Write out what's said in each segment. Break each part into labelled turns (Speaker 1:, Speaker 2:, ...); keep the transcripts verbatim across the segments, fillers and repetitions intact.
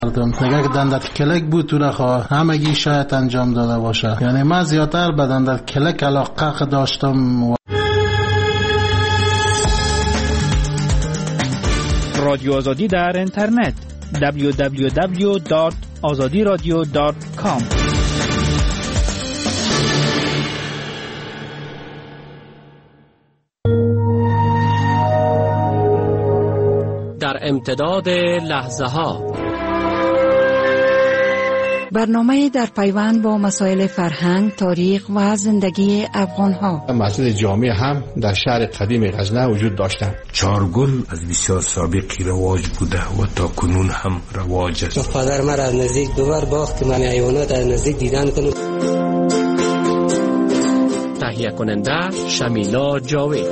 Speaker 1: نگه که دندت کلک بود تو نخواه همگی شاید انجام داده باشه. یعنی من زیادتر به دندت کلک علاقه داشتم.
Speaker 2: رادیو آزادی در اینترنت دبلیو دبلیو دبلیو دات آزادی رادیو دات کام.
Speaker 3: در امتداد لحظه ها
Speaker 4: برنامه در پیوند با مسائل فرهنگ، تاریخ و زندگی افغان ها.
Speaker 5: مسجد جامع هم در شهر قدیم غزنه وجود داشتند.
Speaker 6: چارگل از بسیار سابقی رواج بوده و تا کنون هم رواج است.
Speaker 7: پدر مرا از نزدیک دوبار باخت که من حیوانات از نزدیک دیدن کنم.
Speaker 3: تهیه کننده شمیلا جاوید.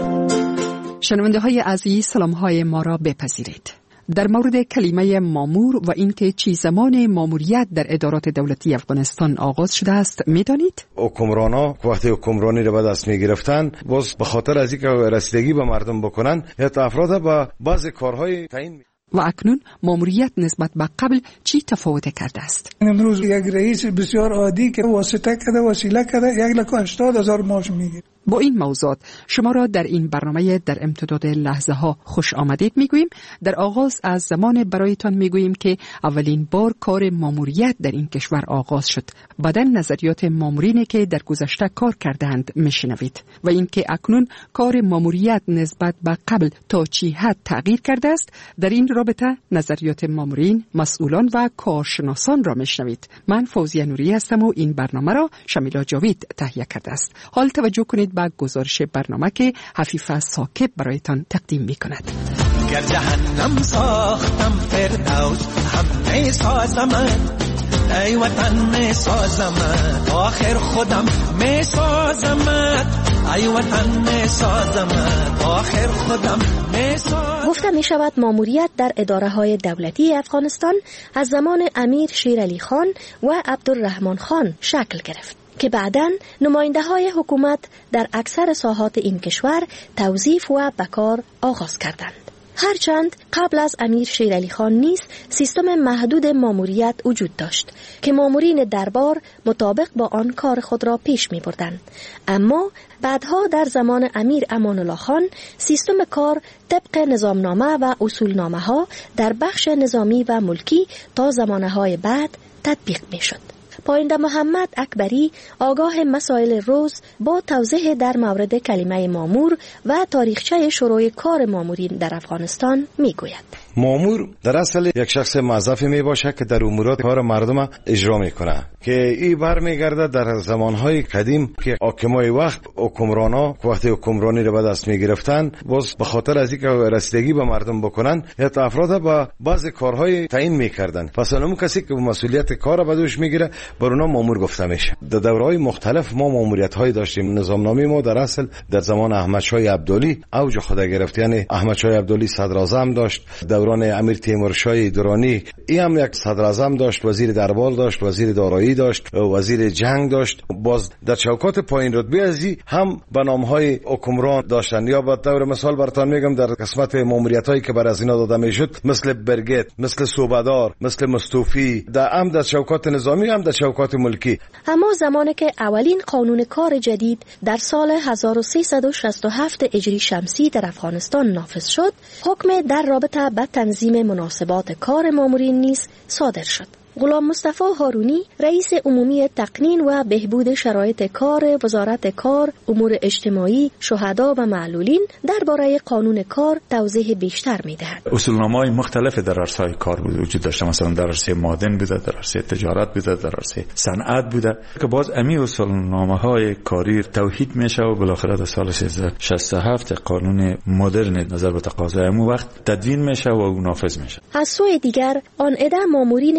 Speaker 8: شنونده های عزیز، سلام های ما را بپذیرید. در مورد کلمه مامور و اینکه چی زمان ماموریت در ادارات دولتی افغانستان آغاز شده است میدانید؟
Speaker 9: حکمرانا وقتی حکمرانی را به دست می گرفتن باز به خاطر از اینکه رسیدگی به مردم بکنن یا افراد با بعضی کارهای تعیین.
Speaker 8: و اکنون ماموریت نسبت به قبل چی تفاوت کرده است؟
Speaker 10: امروز یک رئیس بسیار عادی که واسطه کرده وسیله کرده یک لک و هشتاد هزار معاش میگیره.
Speaker 8: با این موضوعات شما را در این برنامه در امتداد لحظه ها خوش آمدید میگوییم. در آغاز از زمان برایتان میگوییم که اولین بار کار ماموریت در این کشور آغاز شد. بعداً نظریات مامورینی که در گذشته کار کردند میشنوید و اینکه اکنون کار ماموریت نسبت به قبل تا چی حد تغییر کرده است. در این رابطه نظریات مامورین، مسئولان و کارشناسان را میشنوید. من فوزیه نوری هستم و این برنامه را شمیلا جاوید تهیه کرده است. حال توجه کنید به گزارش برنامه که حفیظ ثاقب برایتان تقدیم می کند.
Speaker 11: گر جهنم ساختم فردوس هم می سازمت، ای وطن می سازمت، آخر خودم می سازمت، ای وطن می سازمت، آخر خودم می سازمت.
Speaker 12: گفته می شود ماموریت در اداره های دولتی افغانستان از زمان امیر شیر علی خان و عبدالرحمن خان شکل گرفت که بعداً نماینده های حکومت در اکثر ساحات این کشور توظیف و بکار آغاز کردند. هرچند قبل از امیر شیر علی خان نیز سیستم محدود ماموریت وجود داشت که مامورین دربار مطابق با آن کار خود را پیش می بردند. اما بعدها در زمان امیر امان الله خان سیستم کار طبق نظامنامه و اصولنامه ها در بخش نظامی و ملکی تا زمانه های بعد تطبیق می شد. پاینده محمد اکبری آگاه مسائل روز با توضیح در مورد کلمه مامور و تاریخچه شروع کار مامورین در افغانستان می گوید.
Speaker 9: مامور در اصل یک شخص موظفی می باشه که در امورات کار مردم اجرا می کنه که این برمیگرده در زمانهای قدیم که حاکمای وقت حکمرانا وقتی حکمرانی رو به دست می گرفتن باز به خاطر از اینکه رسیدگی به مردم بکنن یا افراد با بعضی کارهای تعیین میکردن. پس اون کسی که مسئولیت کار به دوش میگیره بر اونا مامور گفته میشه. در دوره‌های مختلف ما ماموریت‌های داشتیم. نظامنامه ما در اصل در زمان احمد شاه عبدالی اوج خود گرفت. یعنی احمد شاه عبدالی صدر اعظم داشت، دوران امیر تیمور شاه درانی این هم یک صدر اعظم داشت، وزیر دربار داشت، وزیر دارایی داشت، وزیر جنگ داشت. باز در چوکات پایین رتبه ازی هم به نام‌های حکمران داشتن. یا به طور مثال براتون میگم در قسمت ماموریت‌هایی که بر از اینا داده میشد مثل برگت، مثل صوبدار، مثل مستوفی، در هم در چوکات نظامی هم در چوکات ملکی.
Speaker 12: اما زمانی که اولین قانون کار جدید در سال هزار و سیصد و شصت و هفت هجری شمسی در افغانستان نافذ شد، حکم در رابطه با تنظیم مناسبات کار مامورین نیز صادر شد. غلام مصطفی هارونی رئیس عمومی تقنین و بهبود شرایط کار وزارت کار، امور اجتماعی، شهدا و معلولین درباره قانون کار توضیح بیشتر می‌دهد.
Speaker 13: اصولنامه‌های مختلف در عرصه‌های کار وجود داشته، مثلا در عرصه معدن بوده، در عرصه تجارت بوده، در عرصه صنعت بوده که باز امی اصولنامه‌های کاری توحید میشه و بالاخره در سال سیصد و شصت و هفت قانون مدرن نظر به تقاضای امو وقت تدوین میشه و نافذ میشه.
Speaker 12: از سوی دیگر آن عده مامورینی که در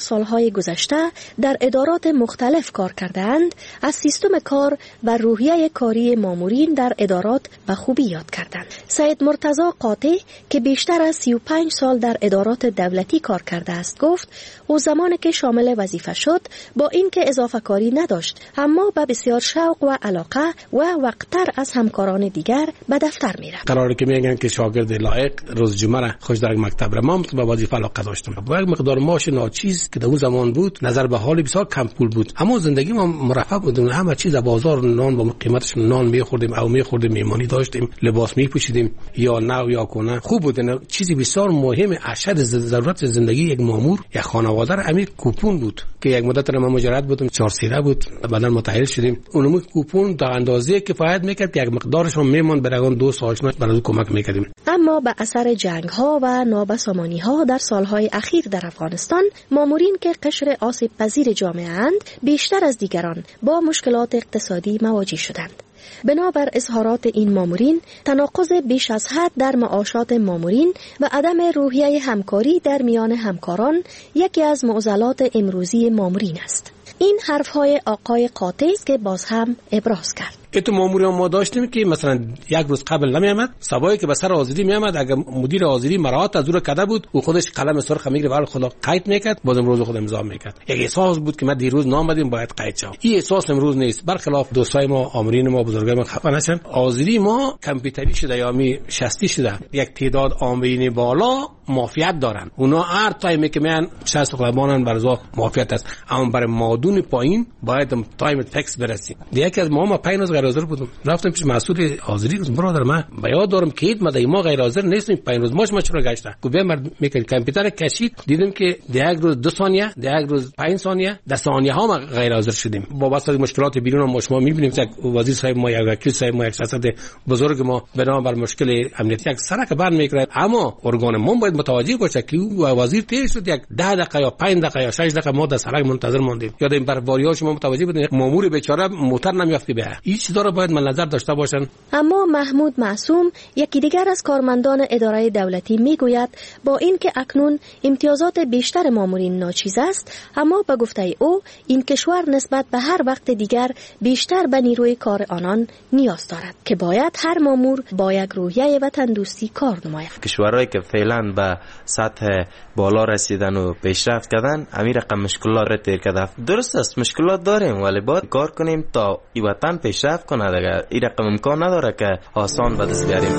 Speaker 12: سالهای گذشته در ادارات مختلف کار کردند، از سیستم کار و روحیه کاری مامورین در ادارات به خوبی یاد کردند. سید مرتضی قاطع که بیشتر از سی و پنج سال در ادارات دولتی کار کرده است گفت او زمانی که شامل وظیفه شد با اینکه اضافه کاری نداشت اما با بسیار شوق و علاقه و وقتتر از همکاران دیگر به دفتر میرفت.
Speaker 14: قراره که میگن که شاگرد لایق روز جمعه را خوش در مکتب را ما به وظیفه علاقه داشتم. با یک مقدار معاش ناچیز که در اون زمان بود نظر به حال بسیار کم پول بود، اما زندگی ما مرفه بود. همه چیز در بازار نان با قیمتش نان میخوردیم او میخوردیم، میمانی داشتیم، لباس میپوشیدیم یا نو یا کنه خوب بود. نه چیزی بسیار مهم اشد ضرورت زندگی یک مامور یک خانواده را امیر کوپون بود که یک مدت ما مجرد بودم چهار سیره بود، بعدا متأهل شدیم. اونم کوپون در اندازه کفایت میکرد که یک مقدارش هم میمون برای دوست آشنا برای کمک میکردیم.
Speaker 12: اما به اثر جنگ ها و نابسامانی ها در سالهای اخیر در افغانستان، مامورین که قشر آسیب پذیر جامعه اند بیشتر از دیگران با مشکلات اقتصادی مواجه شدند. بنابر اظهارات این مامورین، تناقض بیش از حد در معاشات مامورین و عدم روحیه همکاری در میان همکاران یکی از معضلات امروزی مامورین است. این حرفهای آقای قاطع است که باز هم ابراز کرد.
Speaker 14: که تو ماموریان ما داشتیم که مثلا یک روز قبل نمی آمد، صباحی که به سر حاضری می آمد، اگر مدیر حاضری مراعات از او کرده بود و خودش قلم سرخ میگیره برای خدا قید میکرد، بازم روز خود امضا میکرد. یک احساس بود که ما دیروز نامدیم باید قید شم. این احساس امروز نیست. برخلاف دوستای ما، آمرین ما، بزرگای ما خفه نشن. حاضری ما کامپیوتری شده یا می شصتی شده. یک تعداد آمرین بالا معافیت دارن. اونا هر تایمی که میان شصت قلبانن برزا معافیت است. اما برای مادون پایین باید تایم فکس برسیم. یکی از ما ما پنج روز غیر حاضر بودم، رفتم پیش مسئول حاضری گفتم برادر من به یاد دارم که اید ما در ما غیر حاضر نیستیم، پنج روز ماش ما چرا گشته؟ گفت مرد میکنه کامپیوتر کشید، دیدم که یک روز دو ثانیه، یک روز پنج ثانیه، ده ثانیه ها ما غیر حاضر شدیم. با واسطه مشکلات بیرون ما شما میبینیم که وزیر صاحب ما یا وکیل صاحب ما یک شخصیت بزرگ ما بنا بر مشکل امنیتی یک سرک بند میکرد، اما ارگان ما باید متوجه باشه که وزیر تیر شد یک ده دقیقه یا پنج دقیقه یا شش دقیقه ما در سرک منتظر ماندیم. یاد این برواری‌ها شما متوجه بودین مامور بیچاره موتور نمیافته به این چیزا رو باید من نظر داشته باشن.
Speaker 12: اما محمود معصوم یکی دیگر از کارمندان اداره دولتی میگوید با اینکه اکنون امتیازات بیشتر مامورین ناچیز است، اما به گفته او این کشور نسبت به هر وقت دیگر بیشتر به نیروی کار آنان نیاز دارد که باید هر مامور با یک روحیه وطن دوستی کار نماید.
Speaker 15: کشورهایی که فعلا به سطح بالا رسیدن و پیشرفت کردن همین رقم مشکلات را تیر کرده. درست است مشکلات داریم ولی باید کار کنیم تا این وطن پیشرفت کنه. دیگه این رقم امکان نداره که آسان به دست بیاریم.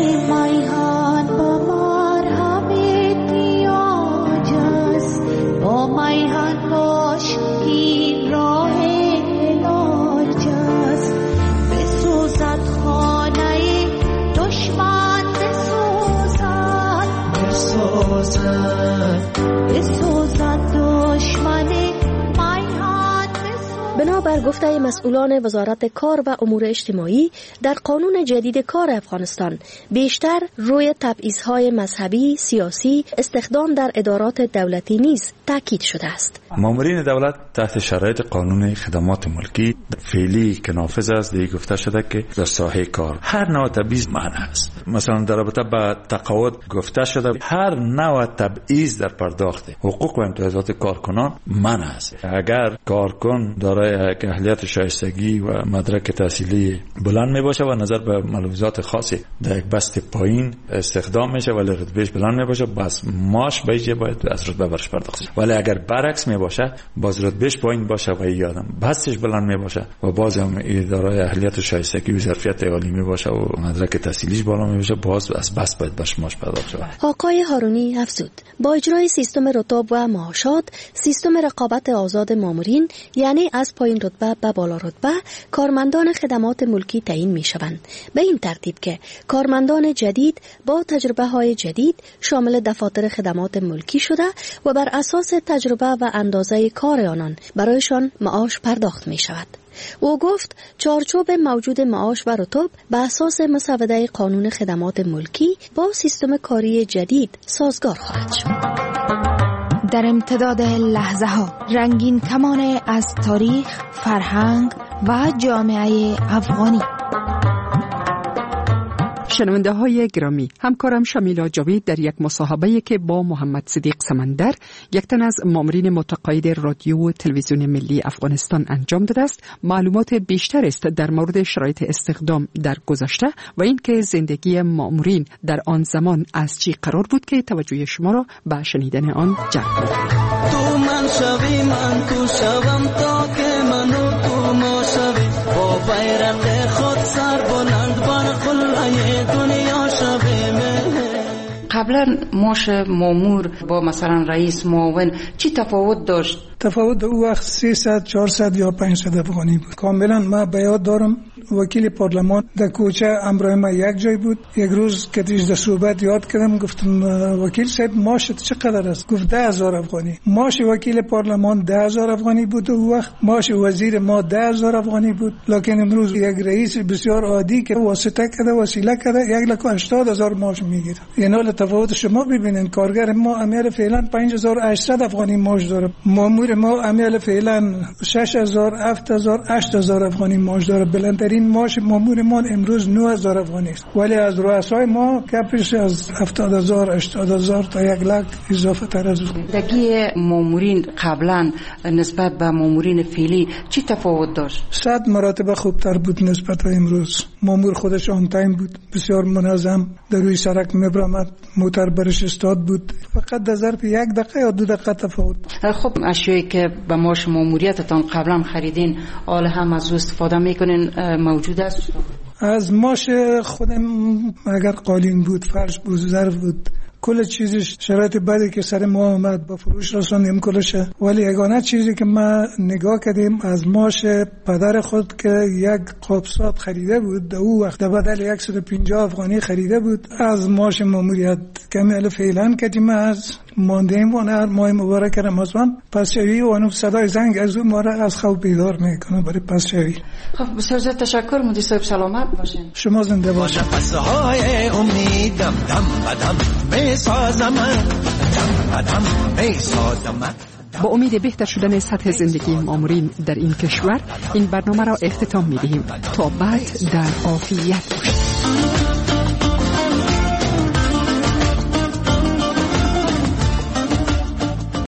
Speaker 12: بنابر گفته مسئولان وزارت کار و امور اجتماعی، در قانون جدید کار افغانستان بیشتر روی تبعیض‌های مذهبی، سیاسی، استخدام در ادارات دولتی نیز تاکید شده است.
Speaker 13: مامورین دولت تحت شرایط قانون خدمات ملکی فعلی که نافذ است دیگه گفته شده که در ساحه کار هر نوع تبعیض منع است. مثلا در رابطه با تقاعد گفته شده هر نوع تبعیض در پرداخت حقوق و امتیازات کارکنان منع است. اگر کارکن دارای اهلیت شایستگی و مدرک تحصیلی بلند می باشه و نظر به ملحوظات خاصی در یک بست پایین استخدام میشه ولی رتبهش بلند می باشه، بس ماش بیجه باید از رتبه برش پرداخت شه. ولی اگر برعکس می باشه باز رتبهش پایین باشه و یادم بستش بلند می باشه و باز هم دارای اهلیت و شایستگی و ظرفیت عالی می باشه و مدرک تحصیلیش بالا می باشه، باز از بست باید برش ماش پرداخت شه.
Speaker 12: آقای هارونی افزود با اجرای سیستم رتب و معاشات، سیستم رقابت آزاد مامورین یعنی از پایین رتبه به بالا رتبه کارمندان خدمات ملکی تعیین می شوند، به این ترتیب که کارمندان جدید با تجربه های جدید شامل دفاتر خدمات ملکی شده و بر اساس تجربه و اندازه کار آنان برایشان معاش پرداخت می شود. او گفت چارچوب موجود معاش و رتب به اساس مسوده قانون خدمات ملکی با سیستم کاری جدید سازگار خواهد شد.
Speaker 4: در امتداد لحظه ها رنگین کمان از تاریخ، فرهنگ و جامعه افغانی.
Speaker 8: شنونده های گرامی، همکارم شمیلا جاوید در یک مصاحبه که با محمد صدیق سمندر، یک تن از مامورین متقاعد رادیو و تلویزیون ملی افغانستان انجام داده است، معلومات بیشتر است در مورد شرایط استخدام در گذشته و اینکه زندگی مامورین در آن زمان از چی قرار بود که توجه شما را به شنیدن آن جلب می‌کند.
Speaker 16: تو من شوی من تو شوم تا که منو تو ما شوی با بیرق خود سر بلند بر قلعه دنیا شوی.
Speaker 17: قبلا معاش مامور با مثلا رئیس معاون چی تفاوت داشت؟
Speaker 10: تفاوت او وقت سیصد چهارصد یا پانصد افغانی بود. کاملا ما به یاد دارم وکیل پارلمان در کوچه امرای ما یک جای بود. یک روز که در صحبت یاد کردم گفتم وکیل صاحب معاشت چقدر است؟ گفت ده هزار افغانی. معاش وکیل پارلمان ده هزار افغانی بود او وقت. معاش وزیر ما ده هزار افغانی بود. لکن امروز یک رئیس بسیار عادی که واسطه کرده وسیله کرده یک لک و هشتاد هزار معاش میگیره. یعنی تفاوت شما ببینین. کارگر ما عمل فعلا پنج هزار و هشتصد افغانی معاش داره. مامور ما عمل فعلا شش هزار هفت هزار هشت هزار افغانی معاش داره. بلندترین معاش مامور ما امروز نه هزار افغانی است. ولی از رؤسای ما کپش از هفتاد هزار هشتاد هزار تا یک لک اضافه تر از اون.
Speaker 17: زندگی مامورین قبلا نسبت به مامورین فعلی چی تفاوت داشت؟
Speaker 10: صد مراتب خوبتر بود نسبت به امروز. مامور خودش آن تایم بود، بسیار منظم، در روی سرک میبرامد، موتر برش استاد بود. فقط در ظرف یک دقیقه یا دو دقیقه تفاوت.
Speaker 17: خب اشیایی که به معاش ماموریتتان قبلا خریدین حال هم از استفاده میکنین موجود است؟
Speaker 10: از معاش خودم اگر قالین بود، فرش بود، ظرف بود، کل چیزش شرایط بعدی که سر ما آمد با فروش رساندیم کلشه. ولی یگانه چیزی که ما نگاه کردیم از معاش پدر خود که یک قابسات خریده بود، او وقت بدل صد و پنجاه افغانی خریده بود، از معاش ماموریت کامل فعلا کردیم از ماندیم و نه ماه مبارک رمضان پسشوی و انو صدای زنگ از اون ما را از خواب بیدار میکنه برای پسشوی.
Speaker 17: خب بسیار زیاد تشکر. مدیر صاحب سلامت باشین.
Speaker 10: شما زنده باشین.
Speaker 11: پسهای امیدم دم بدم میسازم دم بدم میسازم.
Speaker 8: با امید بهتر شدن سطح زندگی مامورین در این کشور این برنامه را اختتام می‌دهیم. تا بعد در عافیت باشید.